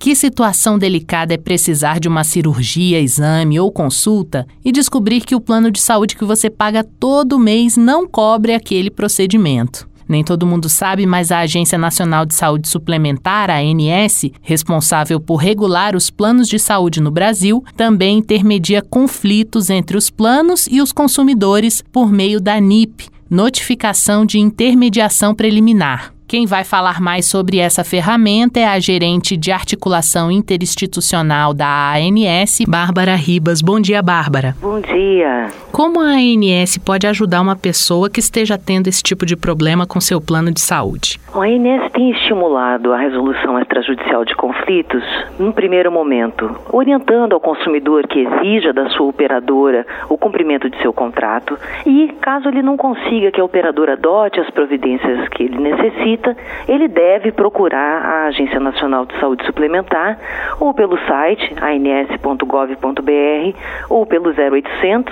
Que situação delicada é precisar de uma cirurgia, exame ou consulta e descobrir que o plano de saúde que você paga todo mês não cobre aquele procedimento. Nem todo mundo sabe, mas a Agência Nacional de Saúde Suplementar, a ANS, responsável por regular os planos de saúde no Brasil, também intermedia conflitos entre os planos e os consumidores por meio da NIP, Notificação de Intermediação Preliminar. Quem vai falar mais sobre essa ferramenta é a gerente de articulação interinstitucional da ANS, Bárbara Ribas. Bom dia, Bárbara. Bom dia. Como a ANS pode ajudar uma pessoa que esteja tendo esse tipo de problema com seu plano de saúde? A ANS tem estimulado a resolução extrajudicial de conflitos, num primeiro momento, orientando ao consumidor que exija da sua operadora o cumprimento de seu contrato e, caso ele não consiga que a operadora adote as providências que ele necessita, ele deve procurar a Agência Nacional de Saúde Suplementar ou pelo site ans.gov.br ou pelo 0800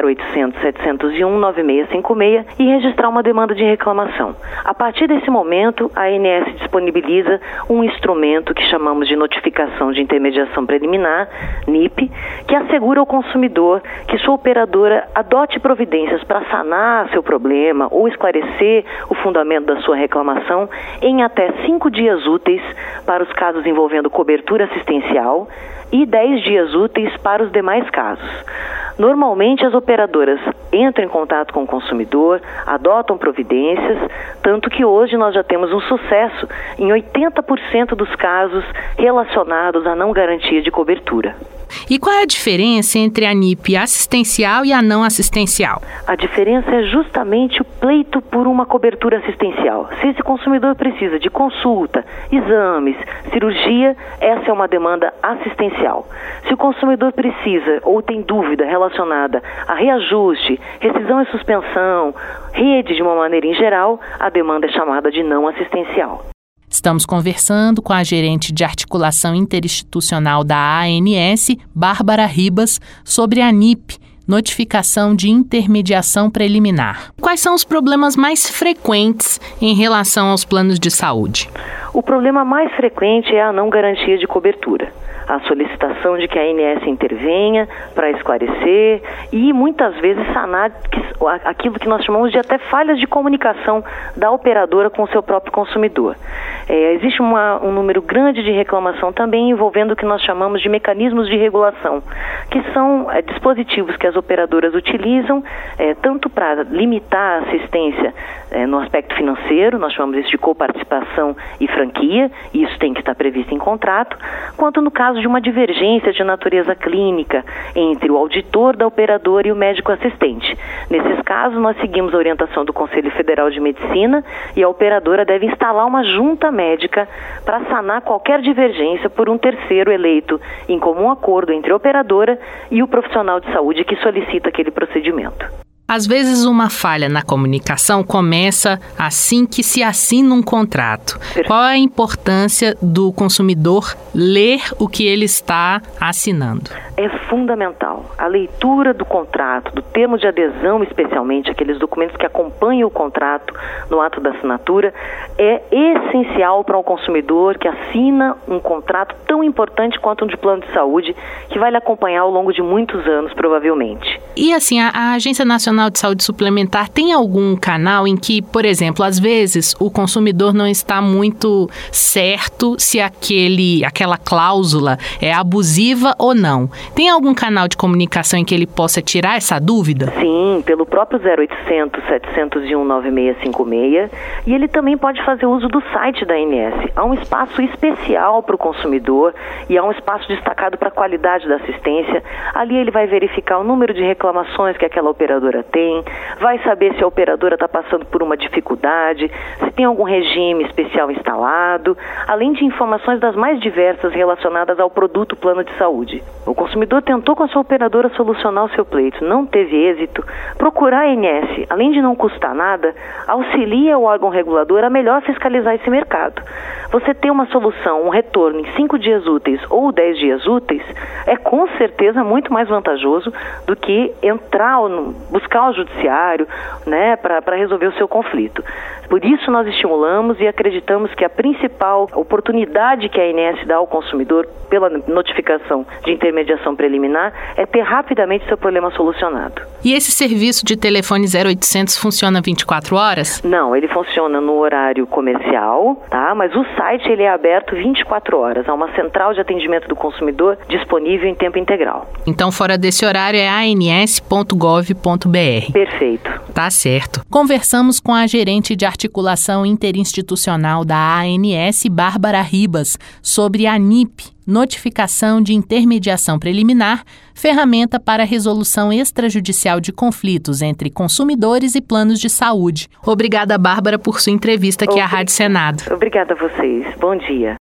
701 9656 e registrar uma demanda de reclamação. A partir desse momento, a ANS disponibiliza um instrumento que chamamos de Notificação de Intermediação Preliminar, NIP, que assegura ao consumidor que sua operadora adote providências para sanar seu problema ou esclarecer o fundamento da sua reclamação em até 5 dias úteis para os casos envolvendo cobertura assistencial e 10 dias úteis para os demais casos. Normalmente, as operadoras entram em contato com o consumidor, adotam providências, tanto que hoje nós já temos um sucesso em 80% dos casos relacionados à não garantia de cobertura. E qual é a diferença entre a NIP assistencial e a não assistencial? A diferença é justamente o pleito por uma cobertura assistencial. Se esse consumidor precisa de consulta, exames, cirurgia, essa é uma demanda assistencial. Se o consumidor precisa ou tem dúvida relacionada a reajuste, rescisão e suspensão, rede de uma maneira em geral, a demanda é chamada de não assistencial. Estamos conversando com a gerente de articulação interinstitucional da ANS, Bárbara Ribas, sobre a NIP, Notificação de Intermediação Preliminar. Quais são os problemas mais frequentes em relação aos planos de saúde? O problema mais frequente é a não garantia de cobertura. A solicitação de que a ANS intervenha para esclarecer e muitas vezes sanar aquilo que nós chamamos de até falhas de comunicação da operadora com o seu próprio consumidor. Existe um número grande de reclamação também envolvendo o que nós chamamos de mecanismos de regulação, que são dispositivos que as operadoras utilizam tanto para limitar a assistência no aspecto financeiro, nós chamamos isso de coparticipação e franquia, e isso tem que estar previsto em contrato, quanto no caso de uma divergência de natureza clínica entre o auditor da operadora e o médico assistente. Nesses casos, nós seguimos a orientação do Conselho Federal de Medicina e a operadora deve instalar uma junta médica para sanar qualquer divergência por um terceiro eleito em comum acordo entre a operadora e o profissional de saúde que solicita aquele procedimento. Às vezes, uma falha na comunicação começa assim que se assina um contrato. Qual é a importância do consumidor ler o que ele está assinando? É fundamental. A leitura do contrato, do termo de adesão, especialmente aqueles documentos que acompanham o contrato no ato da assinatura, é essencial para um consumidor que assina um contrato tão importante quanto um de plano de saúde, que vai lhe acompanhar ao longo de muitos anos, provavelmente. E assim, a Agência Nacional de Saúde Suplementar tem algum canal em que, por exemplo, às vezes o consumidor não está muito certo se aquela cláusula é abusiva ou não? Tem algum canal de comunicação em que ele possa tirar essa dúvida? Sim, pelo próprio 0800 701 9656, e ele também pode fazer uso do site da ANS. Há um espaço especial para o consumidor e há um espaço destacado para a qualidade da assistência. Ali ele vai verificar o número de reclamações que aquela operadora tem, vai saber se a operadora está passando por uma dificuldade, se tem algum regime especial instalado, além de informações das mais diversas relacionadas ao produto plano de saúde. O consumidor tentou com a sua operadora solucionar o seu pleito, não teve êxito, procurar a ANS, além de não custar nada, auxilia o órgão regulador a melhor fiscalizar esse mercado. Você ter uma solução, um retorno em 5 dias úteis ou 10 dias úteis, é com certeza muito mais vantajoso do que buscar buscar o judiciário, né, para resolver o seu conflito. Por isso nós estimulamos e acreditamos que a principal oportunidade que a ANS dá ao consumidor pela notificação de intermediação preliminar é ter rapidamente seu problema solucionado. E esse serviço de telefone 0800 funciona 24 horas? Não, ele funciona no horário comercial, tá? Mas o site ele é aberto 24 horas. Há uma central de atendimento do consumidor disponível em tempo integral. Então, fora desse horário é ans.gov.br. Perfeito. Tá certo. Conversamos com a gerente de articulação interinstitucional da ANS, Bárbara Ribas, sobre a NIP, Notificação de Intermediação Preliminar, ferramenta para resolução extrajudicial de conflitos entre consumidores e planos de saúde. Obrigada, Bárbara, por sua entrevista aqui à Rádio Senado. Obrigada a vocês. Bom dia.